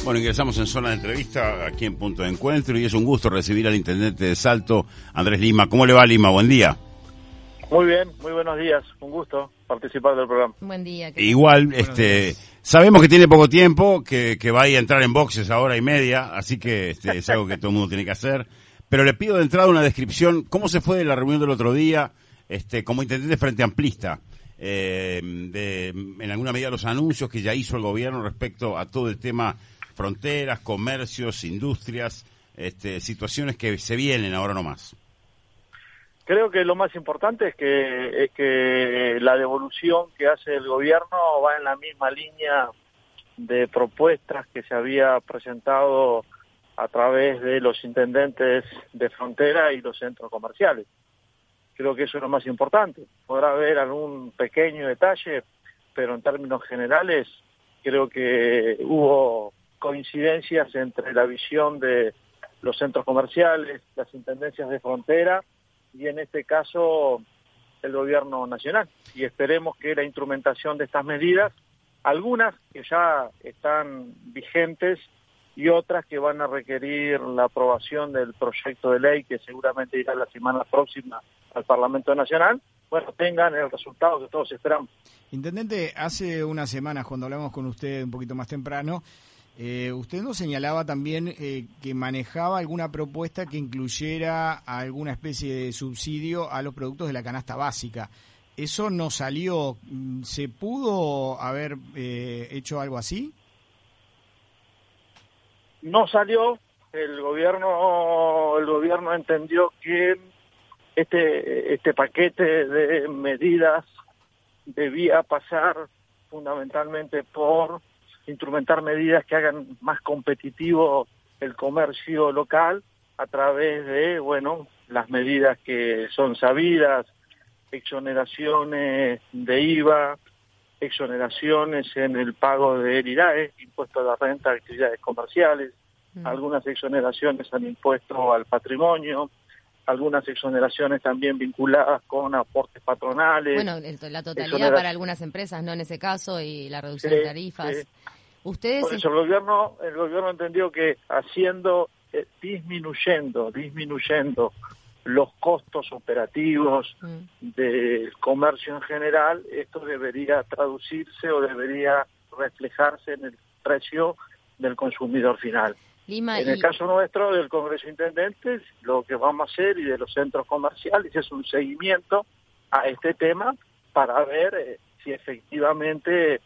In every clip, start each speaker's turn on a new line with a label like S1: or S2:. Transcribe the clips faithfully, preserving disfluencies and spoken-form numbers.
S1: Bueno, ingresamos en zona de entrevista aquí en Punto de Encuentro y es un gusto recibir al intendente de Salto, Andrés Lima. ¿Cómo le va, Lima? Buen día.
S2: Muy bien, muy buenos días. Un gusto participar del programa.
S3: Buen día.
S1: Igual, este, sabemos que tiene poco tiempo, que, que va a ir a entrar en boxes a hora y media, así que este, es algo que todo el mundo tiene que hacer. Pero le pido de entrada una descripción. ¿Cómo se fue de la reunión del otro día este, como intendente Frente Amplista? Eh, de, en alguna medida los anuncios que ya hizo el gobierno respecto a todo el tema fronteras, comercios, industrias, este, situaciones que se vienen ahora nomás.
S2: Creo que lo más importante es que es que la devolución que hace el gobierno va en la misma línea de propuestas que se había presentado a través de los intendentes de frontera y los centros comerciales. Creo que eso es lo más importante. Podrá haber algún pequeño detalle, pero en términos generales creo que hubo coincidencias entre la visión de los centros comerciales, las intendencias de frontera y en este caso el gobierno nacional. Y esperemos que la instrumentación de estas medidas, algunas que ya están vigentes y otras que van a requerir la aprobación del proyecto de ley que seguramente irá la semana próxima al Parlamento Nacional, bueno, tengan el resultado que todos esperamos.
S4: Intendente, hace unas semanas cuando hablamos con usted un poquito más temprano, Eh, usted nos señalaba también eh, que manejaba alguna propuesta que incluyera alguna especie de subsidio a los productos de la canasta básica. ¿Eso no salió? ¿Se pudo haber eh, hecho algo así?
S2: No salió. El gobierno, el gobierno entendió que este, este paquete de medidas debía pasar fundamentalmente por instrumentar medidas que hagan más competitivo el comercio local a través de, bueno, las medidas que son sabidas, exoneraciones de I V A, exoneraciones en el pago del I R A E, impuesto a la renta de actividades comerciales, mm. algunas exoneraciones al impuesto al patrimonio, algunas exoneraciones también vinculadas con aportes patronales.
S3: Bueno, la totalidad para algunas empresas, ¿no? En ese caso, y la reducción sí, de tarifas. Sí. Ustedes...
S2: Por eso el gobierno, el gobierno entendió que haciendo, eh, disminuyendo, disminuyendo los costos operativos mm. del comercio en general, esto debería traducirse o debería reflejarse en el precio del consumidor final.
S3: Lima,
S2: en el
S3: y... caso
S2: nuestro del Congreso de Intendentes, lo que vamos a hacer y de los centros comerciales es un seguimiento a este tema para ver eh, si efectivamente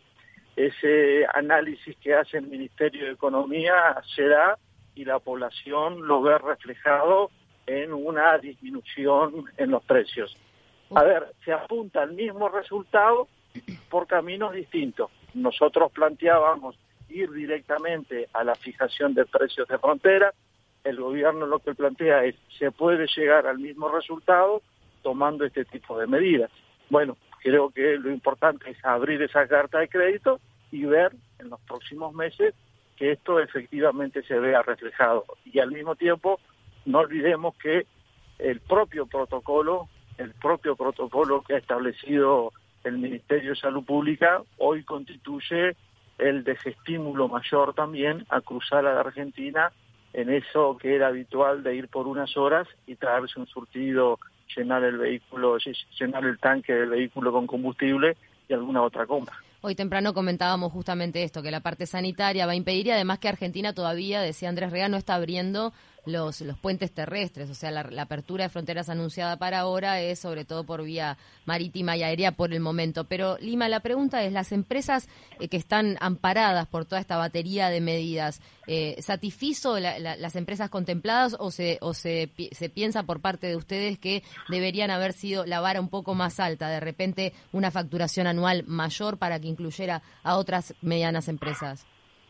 S2: ese análisis que hace el Ministerio de Economía se da y la población lo ve reflejado en una disminución en los precios. A ver, se apunta al mismo resultado por caminos distintos. Nosotros planteábamos ir directamente a la fijación de precios de frontera. El gobierno lo que plantea es, se puede llegar al mismo resultado tomando este tipo de medidas. Bueno, creo que lo importante es abrir esa carta de crédito y ver en los próximos meses que esto efectivamente se vea reflejado. Y al mismo tiempo, no olvidemos que el propio protocolo, el propio protocolo que ha establecido el Ministerio de Salud Pública, hoy constituye el desestímulo mayor también a cruzar a la Argentina en eso que era habitual de ir por unas horas y traerse un surtido, llenar el vehículo, llenar el tanque del vehículo con combustible y alguna otra compra.
S3: Hoy temprano comentábamos justamente esto, que la parte sanitaria va a impedir y además que Argentina todavía, decía Andrés Rea, no está abriendo los los puentes terrestres, o sea, la, la apertura de fronteras anunciada para ahora es sobre todo por vía marítima y aérea por el momento. Pero, Lima, la pregunta es, las empresas eh, que están amparadas por toda esta batería de medidas, eh, ¿satisfizo la, la, las empresas contempladas o se o se, se piensa por parte de ustedes que deberían haber sido la vara un poco más alta, de repente una facturación anual mayor para que incluyera a otras medianas empresas?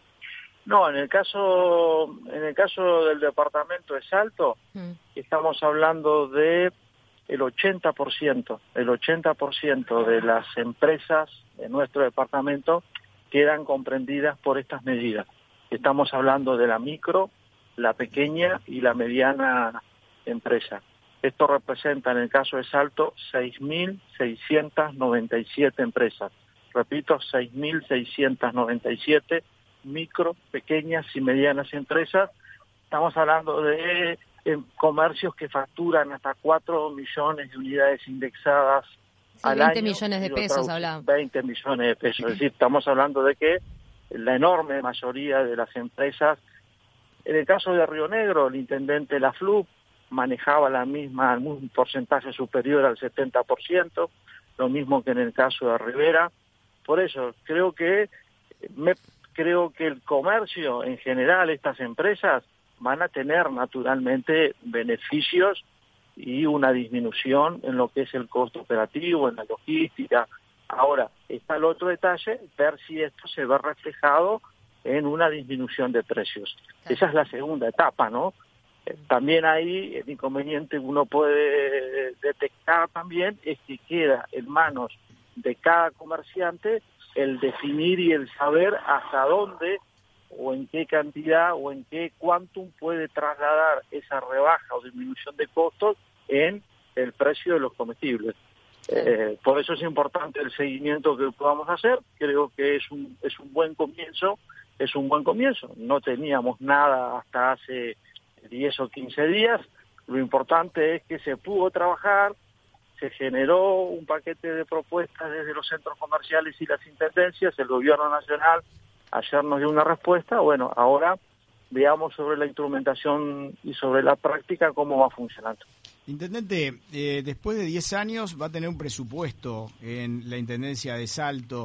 S2: No, en el caso en el caso del departamento de Salto, mm. estamos hablando de el ochenta por ciento, el ochenta por ciento de las empresas de nuestro departamento quedan comprendidas por estas medidas. Estamos hablando de la micro, la pequeña y la mediana empresa. Esto representa, en el caso de Salto, seis mil seiscientas noventa y siete empresas. Repito, seis mil seiscientas noventa y siete, micro, pequeñas y medianas empresas. Estamos hablando de eh, comercios que facturan hasta cuatro millones de unidades indexadas
S3: sí,
S2: al
S3: veinte
S2: año.
S3: millones de pesos hablamos.
S2: veinte millones de pesos. Es decir, estamos hablando de que la enorme mayoría de las empresas, en el caso de Río Negro, el intendente de la F L U manejaba la misma, un porcentaje superior al setenta por ciento, lo mismo que en el caso de Rivera. Por eso, creo que me, creo que el comercio en general, estas empresas, van a tener naturalmente beneficios y una disminución en lo que es el costo operativo, en la logística. Ahora, está el otro detalle, ver si esto se ve reflejado en una disminución de precios. Claro. Esa es la segunda etapa, ¿no? Eh, también ahí el inconveniente que uno puede detectar también es que queda en manos de cada comerciante el definir y el saber hasta dónde o en qué cantidad o en qué quantum puede trasladar esa rebaja o disminución de costos en el precio de los comestibles. Eh, por eso es importante el seguimiento que podamos hacer. Creo que es un es un buen comienzo, es un buen comienzo. No teníamos nada hasta hace diez o quince días. Lo importante es que se pudo trabajar, se generó un paquete de propuestas desde los centros comerciales y las intendencias, el gobierno nacional ayer nos dio una respuesta. Bueno, ahora veamos sobre la instrumentación y sobre la práctica cómo va funcionando.
S4: Intendente, eh, después de diez años va a tener un presupuesto en la Intendencia de Salto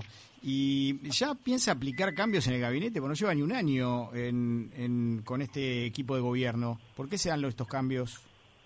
S4: y ya piensa aplicar cambios en el gabinete, porque no lleva ni un año en, en, con este equipo de gobierno. ¿Por qué se dan estos cambios?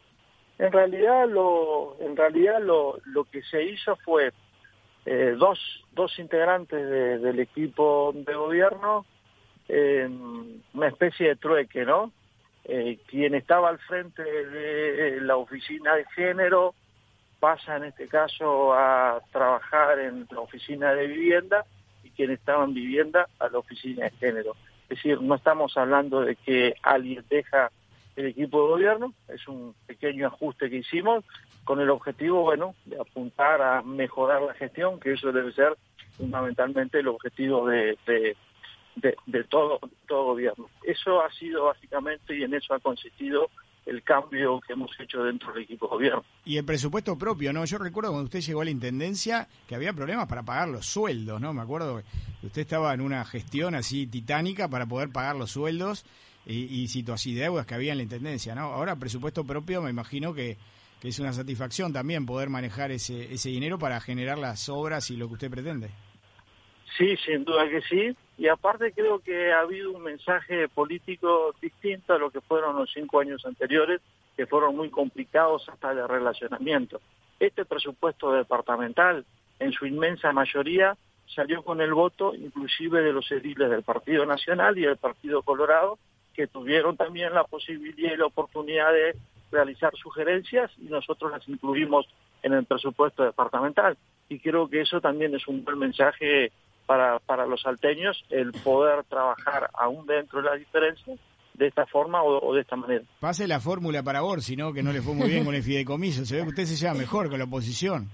S2: En realidad lo, en realidad lo, lo que se hizo fue eh, dos, dos integrantes de, del equipo de gobierno, eh, una especie de trueque, ¿no? Eh, quien estaba al frente de la oficina de género pasa en este caso a trabajar en la oficina de vivienda y quien estaba en vivienda a la oficina de género. Es decir, no estamos hablando de que alguien deja el equipo de gobierno, es un pequeño ajuste que hicimos con el objetivo, bueno, de apuntar a mejorar la gestión, que eso debe ser fundamentalmente el objetivo de, de De, de todo todo gobierno. Eso ha sido básicamente y en eso ha consistido el cambio que hemos hecho dentro del equipo de gobierno.
S4: Y el presupuesto propio, ¿no? Yo recuerdo cuando usted llegó a la Intendencia que había problemas para pagar los sueldos, ¿no? Me acuerdo que usted estaba en una gestión así titánica para poder pagar los sueldos y, y situaciones de deudas que había en la Intendencia, ¿no? Ahora presupuesto propio me imagino que, que es una satisfacción también poder manejar ese, ese dinero para generar las obras y lo que usted pretende.
S2: Sí, sin duda que sí. Y aparte creo que ha habido un mensaje político distinto a lo que fueron los cinco años anteriores, que fueron muy complicados hasta el relacionamiento. Este presupuesto departamental, en su inmensa mayoría, salió con el voto inclusive de los ediles del Partido Nacional y del Partido Colorado, que tuvieron también la posibilidad y la oportunidad de realizar sugerencias y nosotros las incluimos en el presupuesto departamental. Y creo que eso también es un buen mensaje para, para los salteños, el poder trabajar aún dentro de las diferencias de esta forma o, o de esta manera.
S4: Pase la fórmula para Borsi, ¿no? Que no le fue muy bien con el fideicomiso. Se ve que usted se lleva mejor con la oposición.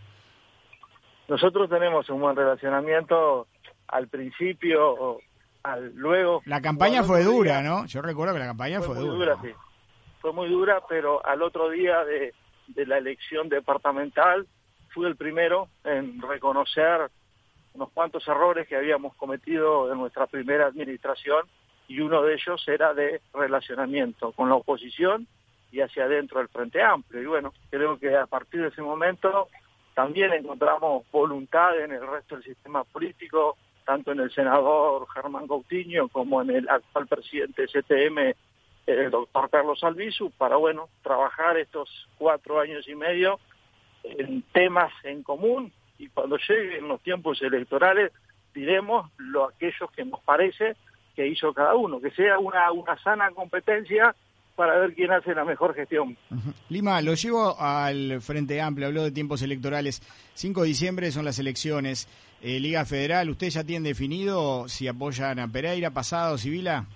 S2: Nosotros tenemos un buen relacionamiento al principio, al luego...
S4: La campaña fue dura, ¿no? Yo recuerdo que la campaña fue,
S2: fue muy
S4: dura.
S2: dura, sí. Fue muy dura, pero al otro día de, de la elección departamental fui el primero en reconocer unos cuantos errores que habíamos cometido en nuestra primera administración y uno de ellos era de relacionamiento con la oposición y hacia adentro del Frente Amplio. Y bueno, creo que a partir de ese momento también encontramos voluntad en el resto del sistema político, tanto en el senador Germán Coutinho como en el actual presidente de C T M, el doctor Carlos Albizu, para, bueno, trabajar estos cuatro años y medio en temas en común y cuando lleguen los tiempos electorales diremos lo aquellos que nos parece que hizo cada uno, que sea una, una sana competencia para ver quién hace la mejor gestión.
S4: Uh-huh. Lima, lo llevo al Frente Amplio, habló de tiempos electorales. cinco de diciembre son las elecciones. Eh, Liga Federal, ¿usted ya tiene definido si apoyan a Pereira, Pasado, Sibila?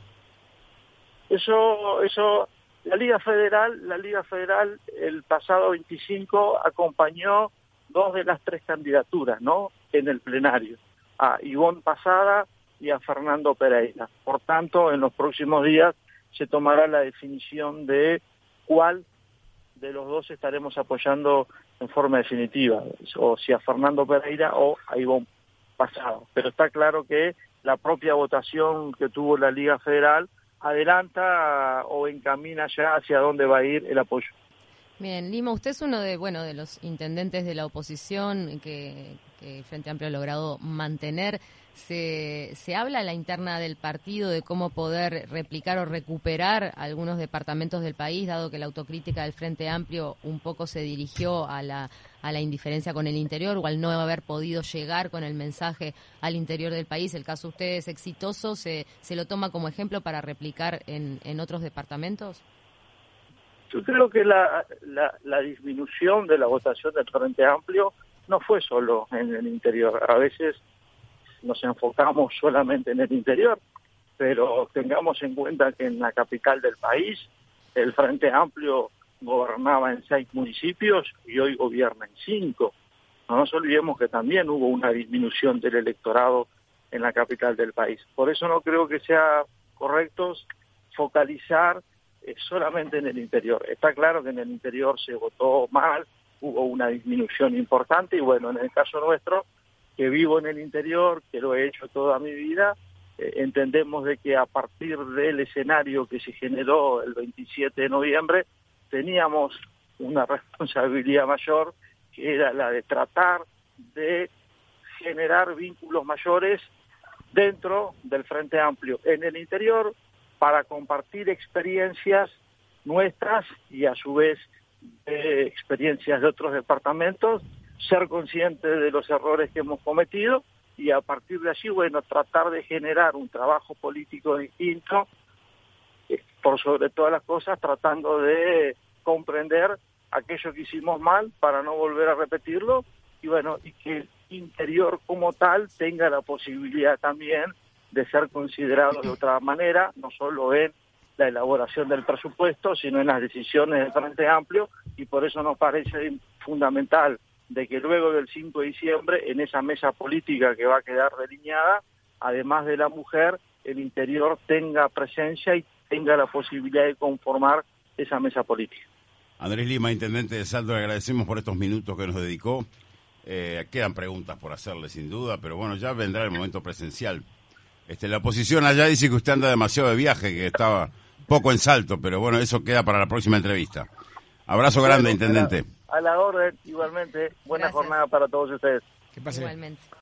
S2: Eso, eso, la Liga Federal, la Liga Federal el pasado veinticinco acompañó dos de las tres candidaturas, ¿no? En el plenario. A Ivonne Pasada y a Fernando Pereira. Por tanto, en los próximos días se tomará la definición de cuál de los dos estaremos apoyando en forma definitiva, o si a Fernando Pereira o a Ivonne Pasado. Pero está claro que la propia votación que tuvo la Liga Federal adelanta o encamina ya hacia dónde va a ir el apoyo.
S3: Bien, Lima, usted es uno de bueno de los intendentes de la oposición que, que Frente Amplio ha logrado mantener. Se, se habla a la interna del partido de cómo poder replicar o recuperar algunos departamentos del país, dado que la autocrítica del Frente Amplio un poco se dirigió a la, a la indiferencia con el interior o al no haber podido llegar con el mensaje al interior del país. El caso de usted es exitoso, ¿se, se lo toma como ejemplo para replicar en, en otros departamentos?
S2: Yo creo que la, la, la disminución de la votación del Frente Amplio no fue solo en el interior. A veces nos enfocamos solamente en el interior, pero tengamos en cuenta que en la capital del país el Frente Amplio gobernaba en seis municipios y hoy gobierna en cinco. No nos olvidemos que también hubo una disminución del electorado en la capital del país. Por eso no creo que sea correcto focalizar eh, solamente en el interior. Está claro que en el interior se votó mal, hubo una disminución importante y bueno, en el caso nuestro, que vivo en el interior, que lo he hecho toda mi vida, eh, entendemos de que a partir del escenario que se generó el veintisiete de noviembre, teníamos una responsabilidad mayor, que era la de tratar de generar vínculos mayores dentro del Frente Amplio en el interior para compartir experiencias nuestras y a su vez de experiencias de otros departamentos, ser conscientes de los errores que hemos cometido y a partir de allí, bueno, tratar de generar un trabajo político distinto, eh, por sobre todas las cosas, tratando de comprender aquello que hicimos mal para no volver a repetirlo y bueno, y que el interior como tal tenga la posibilidad también de ser considerado de otra manera, no solo en la elaboración del presupuesto, sino en las decisiones del Frente Amplio, y por eso nos parece fundamental de que luego del cinco de diciembre, en esa mesa política que va a quedar delineada, además de la mujer, el interior tenga presencia y tenga la posibilidad de conformar esa mesa política.
S1: Andrés Lima, intendente de Salto, le agradecemos por estos minutos que nos dedicó. Eh, quedan preguntas por hacerle, sin duda, pero bueno, ya vendrá el momento presencial. Este, la oposición allá dice que usted anda demasiado de viaje, que estaba poco en Salto, pero bueno, eso queda para la próxima entrevista. Abrazo grande, bueno, intendente.
S2: A la, a la orden, igualmente. Buena Gracias. Jornada para todos ustedes.
S3: Que pase. Igualmente.